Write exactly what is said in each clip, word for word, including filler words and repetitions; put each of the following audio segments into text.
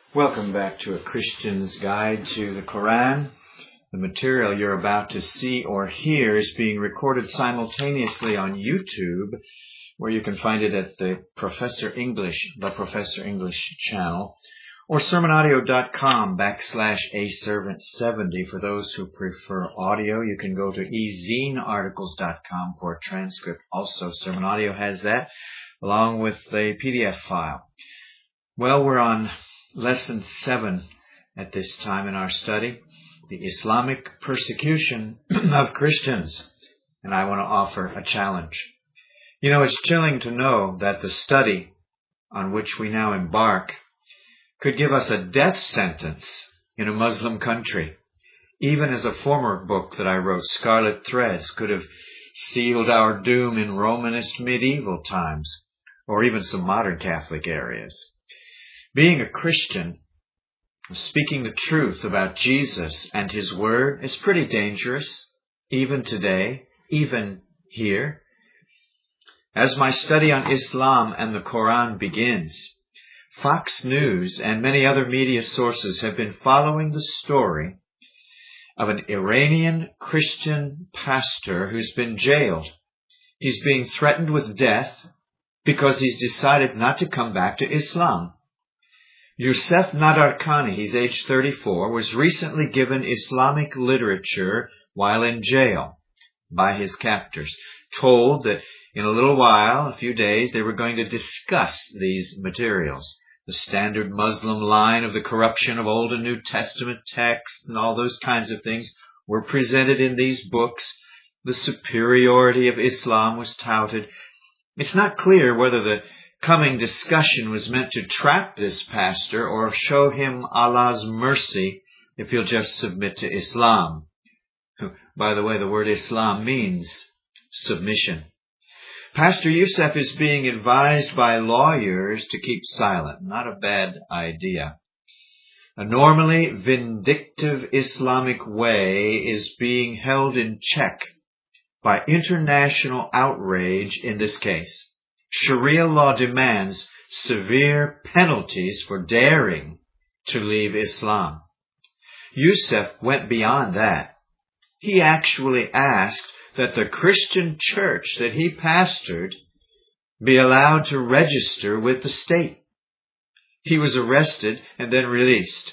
Welcome back to A Christian's Guide to the Quran. The material you're about to see or hear is being recorded simultaneously on YouTube, where you can find it at the Professor English, the Professor English channel, or sermonaudio.com backslash a servant 70 for those who prefer audio. You can go to ezinearticles dot com for a transcript. Also, Sermon Audio has that, along with a P D F file. Well, we're on Lesson seven at this time in our study, the Islamic persecution of Christians. And I want to offer a challenge. You know, it's chilling to know that the study on which we now embark could give us a death sentence in a Muslim country. Even as a former book that I wrote, Scarlet Threads, could have sealed our doom in Romanist medieval times, or even some modern Catholic areas. Being a Christian, speaking the truth about Jesus and His Word is pretty dangerous, even today, even here. As my study on Islam and the Quran begins, Fox News and many other media sources have been following the story of an Iranian Christian pastor who's been jailed. He's being threatened with death because he's decided not to come back to Islam. Youssef Nadarkhani, he's age thirty-four, was recently given Islamic literature while in jail by his captors, told that in a little while, a few days, they were going to discuss these materials. The standard Muslim line of the corruption of Old and New Testament texts and all those kinds of things were presented in these books. The superiority of Islam was touted. It's not clear whether the coming discussion was meant to trap this pastor or show him Allah's mercy if he'll just submit to Islam. By the way, the word Islam means submission. Pastor Youssef is being advised by lawyers to keep silent. Not a bad idea. A normally vindictive Islamic way is being held in check by international outrage in this case. Sharia law demands severe penalties for daring to leave Islam. Youssef went beyond that. He actually asked that the Christian church that he pastored be allowed to register with the state. He was arrested and then released.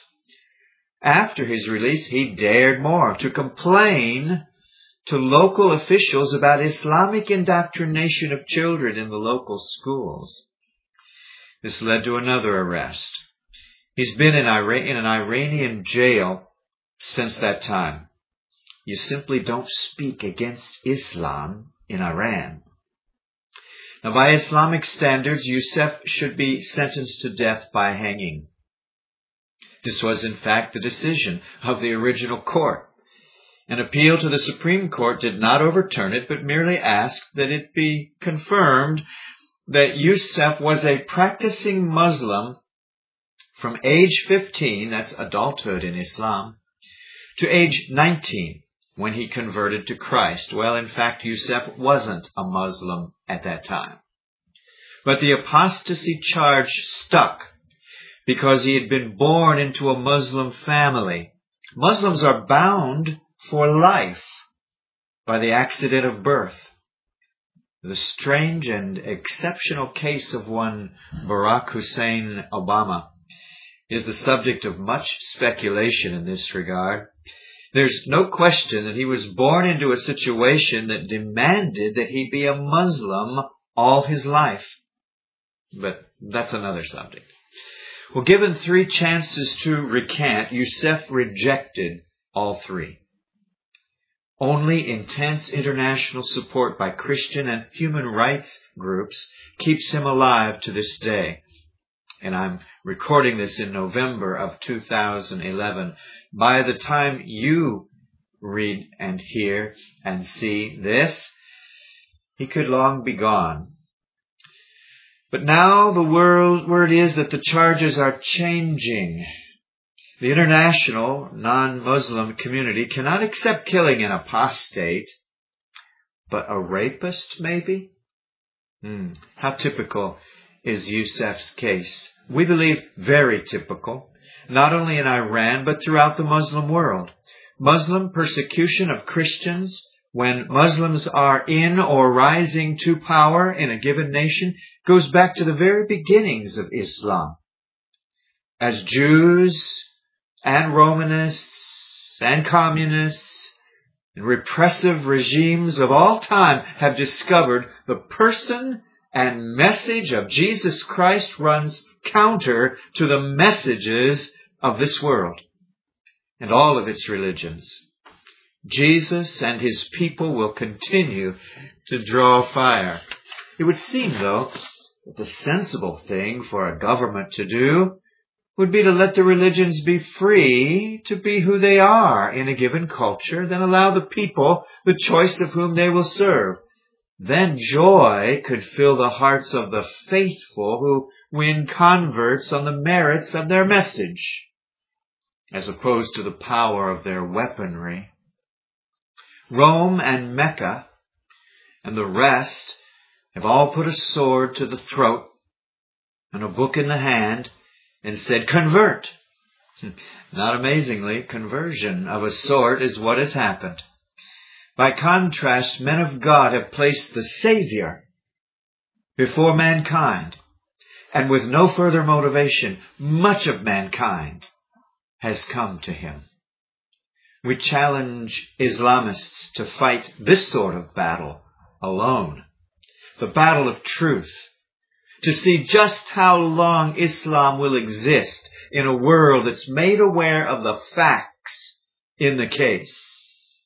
After his release, he dared more, to complain to local officials about Islamic indoctrination of children in the local schools. This led to another arrest. He's been in, Ira- in an Iranian jail since that time. You simply don't speak against Islam in Iran. Now, by Islamic standards, Youssef should be sentenced to death by hanging. This was, in fact, the decision of the original court. An appeal to the Supreme Court did not overturn it, but merely asked that it be confirmed that Youssef was a practicing Muslim from age fifteen, that's adulthood in Islam, to age nineteen, when he converted to Christ. Well, in fact, Youssef wasn't a Muslim at that time. But the apostasy charge stuck because he had been born into a Muslim family. Muslims are bound for life by the accident of birth. The strange and exceptional case of one Barack Hussein Obama is the subject of much speculation in this regard. There's no question that he was born into a situation that demanded that he be a Muslim all his life. But that's another subject. Well, given three chances to recant, Youssef rejected all three. Only intense international support by Christian and human rights groups keeps him alive to this day. And I'm recording this in November of two thousand eleven. By the time you read and hear and see this, he could long be gone. But now the world, word is that the charges are changing. The international non-Muslim community cannot accept killing an apostate, but a rapist maybe? Hmm. How typical is Youssef's case? We believe very typical. not only in Iran, but throughout the Muslim world. Muslim persecution of Christians, when Muslims are in or rising to power in a given nation, goes back to the very beginnings of Islam. As Jews and Romanists and communists and repressive regimes of all time have discovered, the person and message of Jesus Christ runs counter to the messages of this world and all of its religions. Jesus and his people will continue to draw fire. It would seem, though, that the sensible thing for a government to do would be to let the religions be free to be who they are in a given culture, then allow the people the choice of whom they will serve. Then joy could fill the hearts of the faithful who win converts on the merits of their message, as opposed to the power of their weaponry. Rome and Mecca and the rest have all put a sword to the throat and a book in the hand and said, convert. Not amazingly, conversion of a sort is what has happened. By contrast, men of God have placed the Savior before mankind, and with no further motivation, much of mankind has come to him. We challenge Islamists to fight this sort of battle alone, the battle of truth, to see just how long Islam will exist in a world that's made aware of the facts in the case.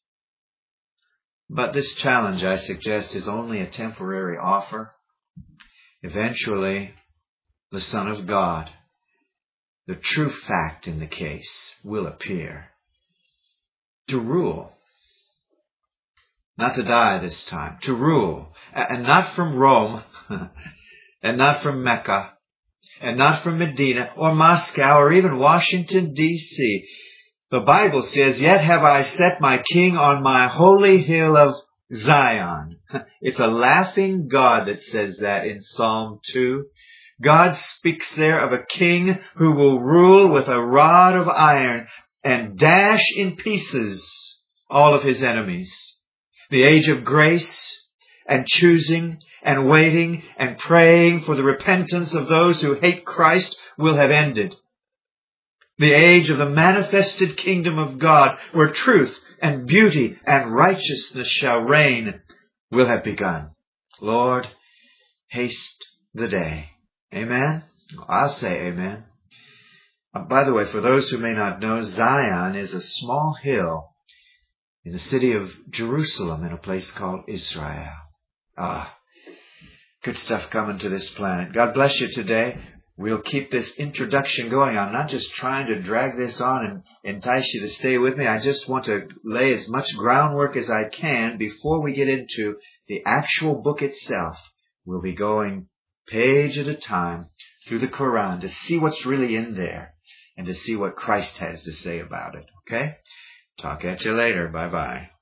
But this challenge, I suggest, is only a temporary offer. Eventually, the Son of God, the true fact in the case, will appear to rule. Not to die this time, to rule. And not from Rome, and not from Mecca, and not from Medina, or Moscow, or even Washington, D C The Bible says, yet have I set my king on my holy hill of Zion. It's a laughing God that says that in Psalm two. God speaks there of a king who will rule with a rod of iron and dash in pieces all of his enemies. The age of grace and choosing and waiting and praying for the repentance of those who hate Christ will have ended. The age of the manifested kingdom of God, where truth and beauty and righteousness shall reign, will have begun. Lord, haste the day. Amen? I'll say amen. Uh, by the way, for those who may not know, Zion is a small hill in the city of Jerusalem in a place called Israel. Ah, good stuff coming to this planet. God bless you today. We'll keep this introduction going. I'm not just trying to drag this on and entice you to stay with me. I just want to lay as much groundwork as I can before we get into the actual book itself. We'll be going page at a time through the Quran to see what's really in there and to see what Christ has to say about it. Okay? Talk at you later. Bye-bye.